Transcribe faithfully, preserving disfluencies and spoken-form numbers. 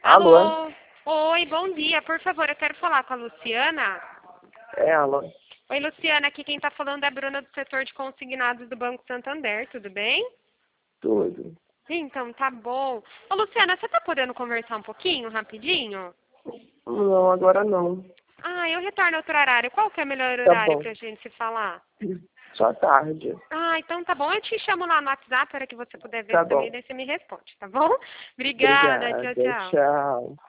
Alô? Alô? Oi, bom dia. Por favor, eu quero falar com a Luciana. É, alô? Oi, Luciana. Aqui quem está falando é a Bruna do setor de consignados do Banco Santander. Tudo bem? Tudo. Então, tá bom. Ô, Luciana, você tá podendo conversar um pouquinho, rapidinho? Não, agora não. Ah, eu retorno outro horário. Qual que é o melhor Tá horário bom. pra gente se falar? Só tarde. Ah, então tá bom. Eu te chamo lá no WhatsApp para que você puder ver Tá também, bom. daí você me responde, tá bom? Obrigada. Obrigada. Tchau, tchau. Tchau.